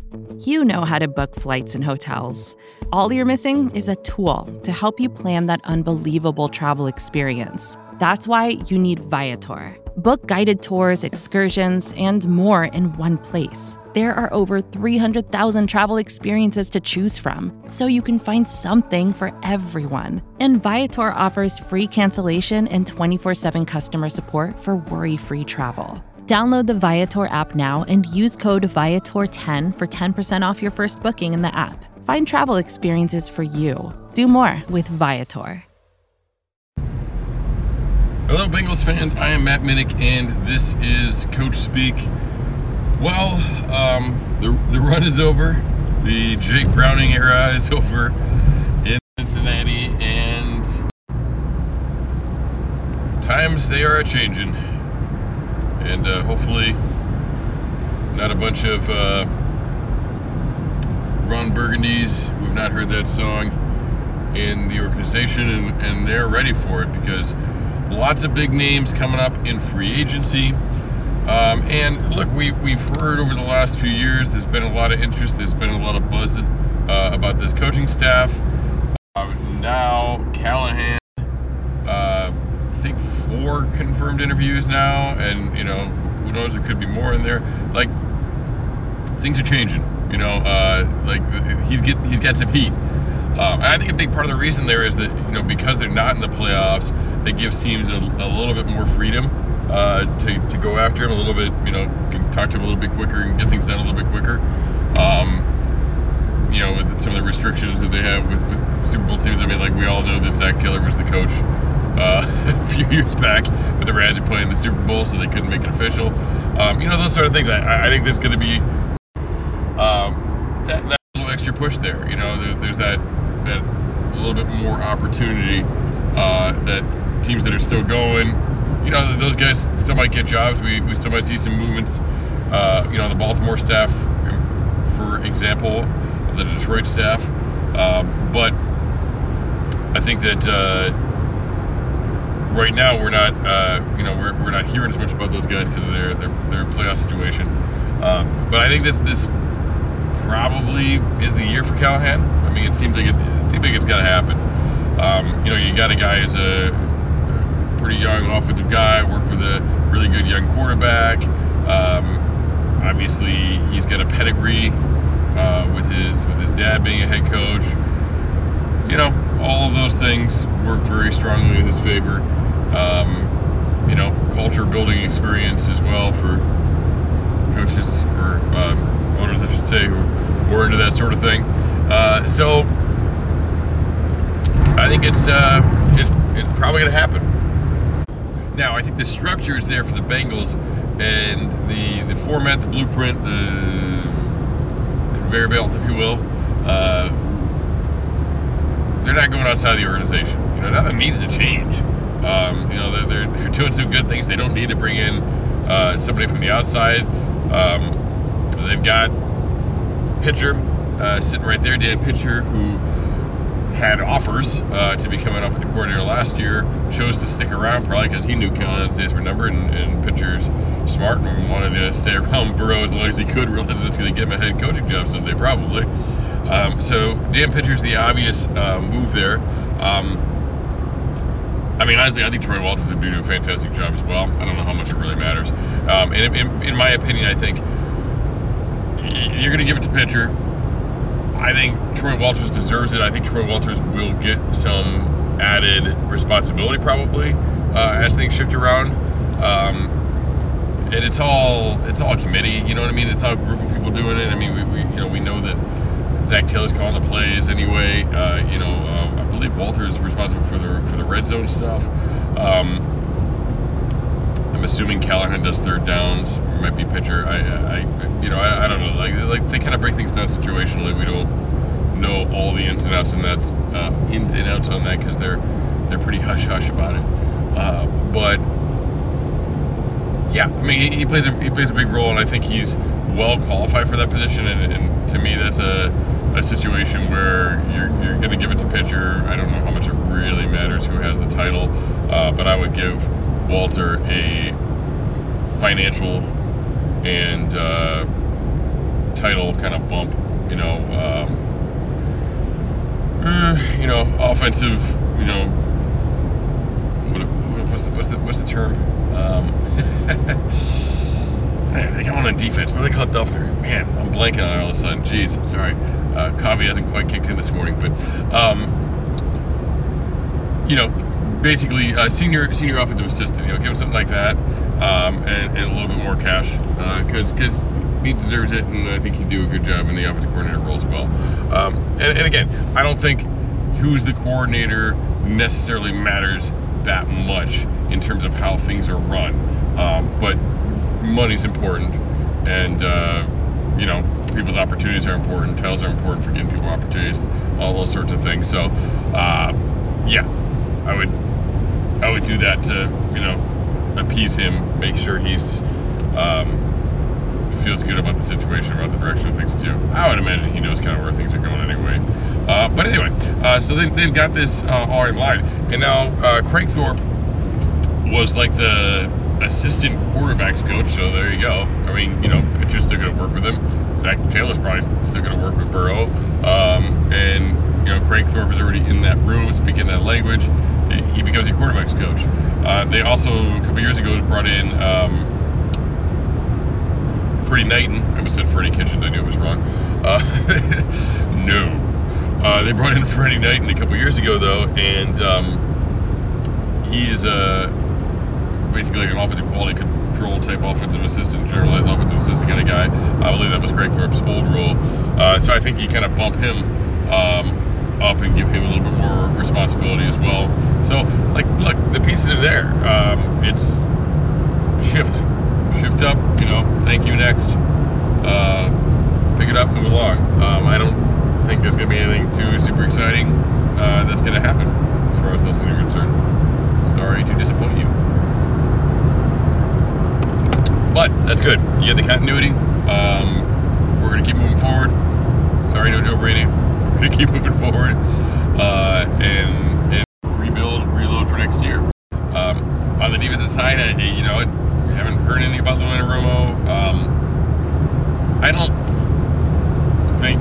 You know how to book flights and hotels. All you're missing is a tool to help you plan that unbelievable travel experience. That's why you need Viator. Book guided tours, excursions, and more in one place. There are over 300,000 travel experiences to choose from, so you can find something for everyone. And Viator offers free cancellation and 24/7 customer support for worry-free travel. Download the Viator app now and use code Viator10 for 10% off your first booking in the app. Find travel experiences for you. Do more with Viator. Hello, Bengals fans. I am Matt Minnick, and this is Coach Speak. Well, the run is over. The Jake Browning era is over in Cincinnati, and times they are a-changing. And hopefully not a bunch of Ron Burgundies who have not heard that song in the organization, and they're ready for it, because lots of big names coming up in free agency. And look, we've heard over the last few years, there's been a lot of interest, there's been a lot of buzz about this coaching staff. Now Callahan, I think 4 confirmed interviews now, and who knows, there could be more in there. Like, things are changing, he's got some heat. And I think a big part of the reason there is that, because they're not in the playoffs, it gives teams a little bit more freedom to go after him a little bit, can talk to him a little bit quicker and get things done a little bit quicker. With some of the restrictions that they have with Super Bowl teams. I mean, like, we all know that Zach Taylor was the coach a few years back, but the Rams are playing the Super Bowl, so they couldn't make it official. Those sort of things. I think there's going to be that little extra push there. There's that a little bit more opportunity that teams that are still going, those guys still might get jobs. We still might see some movements. The Baltimore staff, for example, the Detroit staff. But I think that right now we're not, we're not hearing as much about those guys because of their playoff situation. But I think this probably is the year for Callahan. I mean, it seems like it's got to happen. You got a guy who's a pretty young offensive guy, worked with a really good young quarterback. Obviously, he's got a pedigree with his dad being a head coach. All of those things work very strongly in his favor. Culture building experience as well for coaches, or owners, I should say, who are into that sort of thing. So I think it's probably going to happen. Now, I think the structure is there for the Bengals, and the format, the blueprint, the conveyor belt, if you will. They're not going outside the organization. Nothing needs to change. They're doing some good things. They don't need to bring in somebody from the outside. They've got pitcher sitting right there, Dan Pitcher, who had offers to be coming up with the coordinator last year, chose to stick around probably because he knew Callahan's days were numbered, and Pitcher's smart and wanted to stay around Burrow as long as he could, realizing it's going to get him a head coaching job someday probably. So Dan Pitcher's the obvious move there. Honestly, I think Troy Walters would do a fantastic job as well. I don't know how much it really matters. And in my opinion, I think you're going to give it to Pitcher. I think Troy Walters deserves it. I think Troy Walters will get some added responsibility probably as things shift around. And it's all committee. You know what I mean? It's all a group of people doing it. I mean, we know that Zach Taylor's calling the plays anyway. I believe Walters is responsible for the red zone stuff. I'm assuming Callahan does third downs. It might be Pitcher. I don't know. Like they kind of break things down situationally. We don't know all the ins and outs on that because they're pretty hush hush about it. But yeah, I mean he plays a big role, and I think he's well qualified for that position. And to me, that's a situation where you're going to give it to Pitcher. I don't know how much it really matters who has the title, but I would give Walter a financial and title kind of bump, offensive, what's the term? They come on defense. What do they call it, Duffner? Man, I'm blanking on it all of a sudden. Jeez, sorry. Coffee hasn't quite kicked in this morning, but basically senior offensive assistant. Give him something like that, and a little bit more cash, because he deserves it, and I think he'd do a good job in the offensive coordinator role as well. And again, I don't think who's the coordinator necessarily matters that much in terms of how things are run, but money's important, and people's opportunities are important, titles are important for getting people opportunities, all those sorts of things. So I would do that to appease him, make sure he's feels good about the situation, about the direction of things too. I would imagine he knows kind of where things are going anyway. But anyway, so they've got this all in line, and now Craig Thorpe was like the assistant quarterbacks coach, so there you go. I mean, pitchers still going to work with him. Zach Taylor's probably still going to work with Burrow, and Craig Thorpe is already in that room, speaking that language. He becomes a quarterbacks coach. They also a couple years ago brought in Freddie Knighton. I almost said Freddie Kitchens. I knew it was wrong. No. They brought in Freddie Knighton a couple years ago, though, and he is basically like an offensive quality control type offensive assistant, generalized offensive assistant kind of guy. I believe that was Craig Thorpe's old role. So I think you kind of bump him up and give him a little bit more responsibility as well. So, look, the pieces are there. It's shift up, thank you, next. Pick it up, move along. I don't think there's going to be anything too super exciting that's going to happen as far as those things are concerned. Sorry to disappoint you. But that's good. You get the continuity. We're going to keep moving forward. Sorry, no Joe Brady. We're going to keep moving forward and reload for next year. On the defensive side, I haven't heard anything about Lou Anarumo. I don't think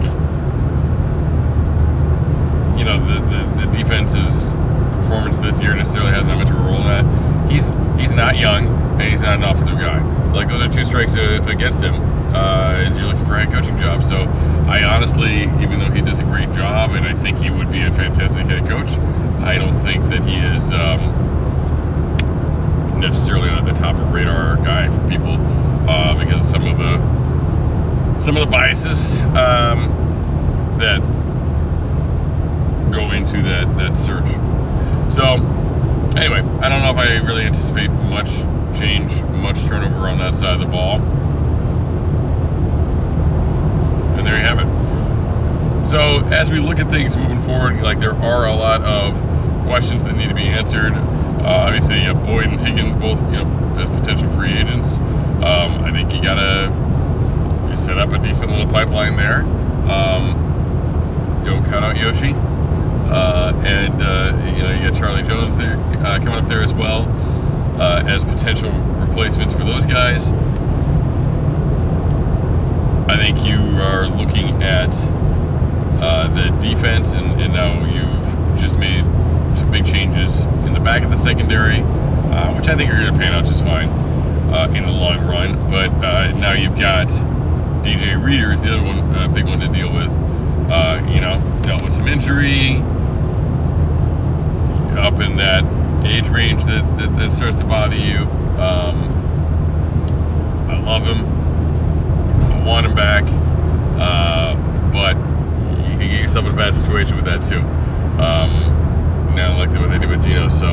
the defense's performance this year necessarily has that much of a role in that. He's not young, and he's not an offensive guy. Like, those are two strikes against him as you're looking for a head coaching job. So I honestly, even though he does a great job, and I think he would be a fantastic head coach, I don't think that he is necessarily the top of radar guy for people because of some of the biases that go into that search. So anyway, I don't know if I really anticipate much change, much turnover on that side of the ball. And there you have it. So as we look at things moving forward, there are a lot of questions that need to be answered. Obviously, Boyd and Higgins both, as potential free agents. I think you gotta set up a decent little pipeline there. Don't count out Yoshi. And you got Charlie Jones there coming up there as well as potential replacements for those guys. I think you are looking at the defense, and now you've just made some big changes in the back of the secondary, which I think are going to pan out just fine in the long run. But now you've got DJ Reader is the other one, big one to deal with. Dealt with some injury, up in that age range that starts to bother you. I love him. I want him back. But you can get yourself in a bad situation with that too. Now, like what they did with Dino. So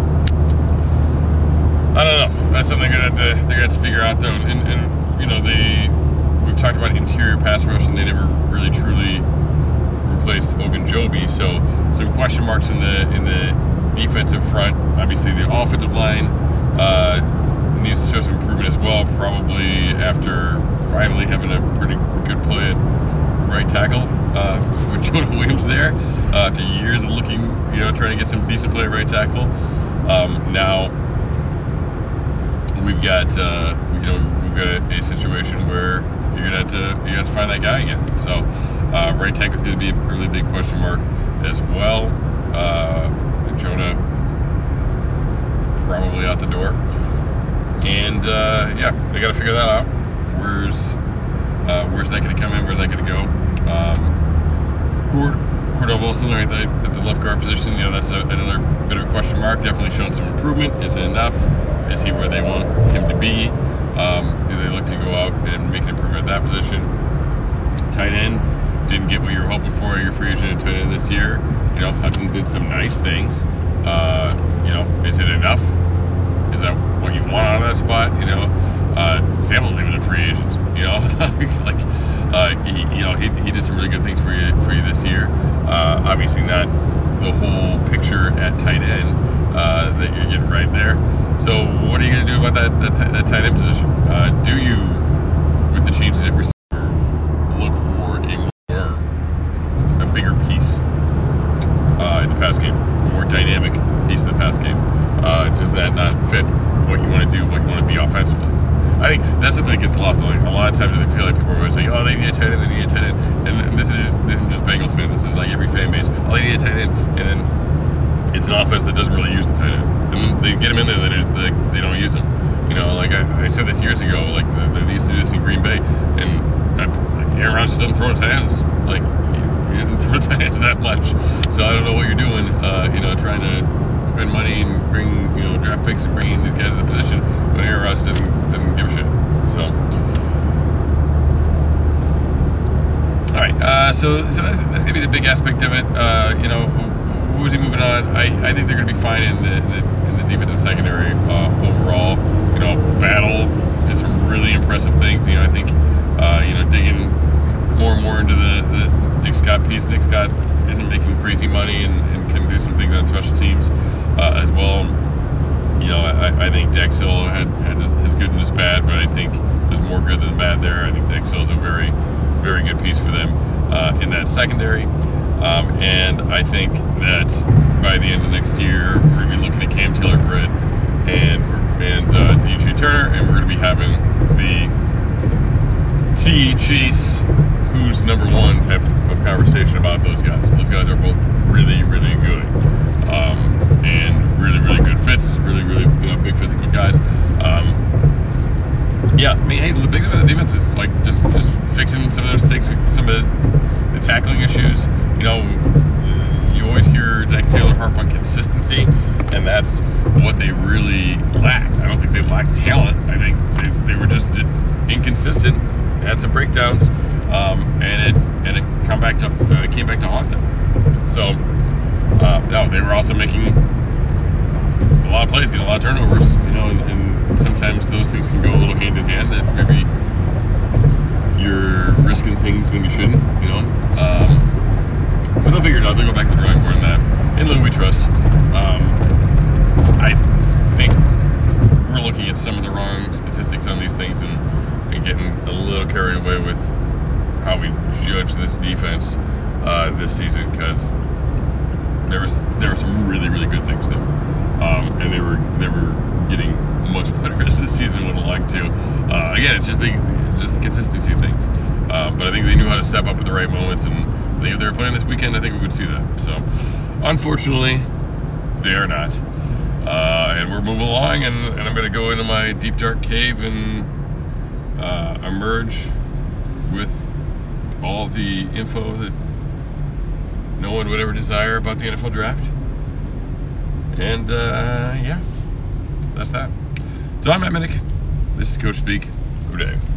I don't know. That's something they're gonna have to figure out though. And we've talked about interior pass rush, and they never really truly replaced Ogunjobi. So some question marks in the defensive front. Obviously, the offensive line needs to show some improvement as well. Probably after finally having a pretty good play at right tackle with Jonah Williams there. After years of looking, trying to get some decent play at right tackle. Now we've got a situation where you're gonna have to find that guy again. So right tackle is going to be a really big question mark as well. Jonah probably out the door, and they got to figure that out. Where's that going to come in? Where's that going to go? Cordell Wilson right at the left guard position. That's another bit of a question mark. Definitely shown some improvement. Is it enough? Is he where they want him to be? Do they look to go out and make an improvement at that position? Tight end, didn't get what you were hoping for. Your free agent tight end this year. Hudson did some nice things. Is it enough? Is that what you want out of that spot? Samuel's even a free agent. He did some really good things for you this year. Obviously not the whole picture at tight end that you're getting right there. So what are you going to do about that tight end position? Do you, with the changes at receiver, look for a bigger piece in the pass game, a more dynamic piece in the pass game? Does that not fit what you want to do, what you want to be offensively? I think that's something that gets lost. A lot of times I feel like people are always saying, oh, they need a tight end, and this isn't just Bengals fan, this is like every fan base. Oh, they need a tight end, and then it's an offense that doesn't really use the tight end. And then they get him in there, and they don't use him. I said this years ago, they used to do this in Green Bay, and Aaron Rodgers doesn't throw to tight ends. He doesn't throw to tight ends that much. So I don't know what you're doing, trying to spend money and bring, draft picks and bring in these guys in the position when Aaron Rodgers doesn't give a shit. So, all right. So that's gonna be the big aspect of it. Who's he moving on? I think they're gonna be fine in the defensive secondary overall. Battle did some really impressive things. I think digging more and more into the Nick Scott piece. Nick Scott isn't making crazy money and can do some things on special teams as well. I think Dax Hill had his good and his bad, but I think there's more good than bad there. I think Dax Hill is a very, very good piece for them in that secondary. And I think that by the end of next year, we're going to be looking at Cam Taylor-Britt and DJ Turner, and we're going to be having the T. Chase, who's number one type of conversation about those guys. Those guys are both really, really good, and really, really good fits. Really, really big physical guys. The big thing about the defense is just fixing some of their mistakes, fixing some of the tackling issues. You always hear Zach Taylor harp on consistency, and that's what they really lacked. I don't think they lacked talent. I think they were just inconsistent. They had some breakdowns, and it came back to haunt them. So they were also making a lot of plays, getting a lot of turnovers. And sometimes those things can go a little hand in hand. That maybe you're risking things when you shouldn't. But they'll figure it out. They'll go back to the drawing board on that. And Lou, we trust. I think we're looking at some of the wrong statistics on these things and getting a little carried away with how we judge this defense this season, because there were some really, really good things there, and they were getting much better as the season would have liked to. Again, it's just the consistency of things. But I think they knew how to step up at the right moments, and if they were playing this weekend, I think we would see that. So, unfortunately, they are not. And we're moving along, and I'm going to go into my deep, dark cave and emerge with all the info that no one would ever desire about the NFL draft. And, that's that. So I'm Matt Minnick. This is Coach Speak. Good day.